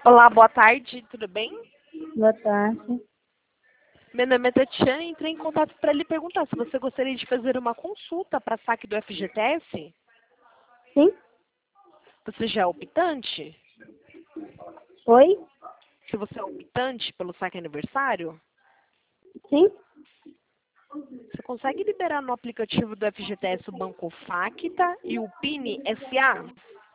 Olá, boa tarde, tudo bem? Boa tarde. Meu nome é Tatiana e entrei em contato para lhe perguntar se você gostaria de fazer uma consulta para saque do FGTS. Sim? Você já é optante? Oi? Se você é optante pelo saque aniversário, Sim? você consegue liberar no aplicativo do FGTS o Banco Facta e o PIN SA?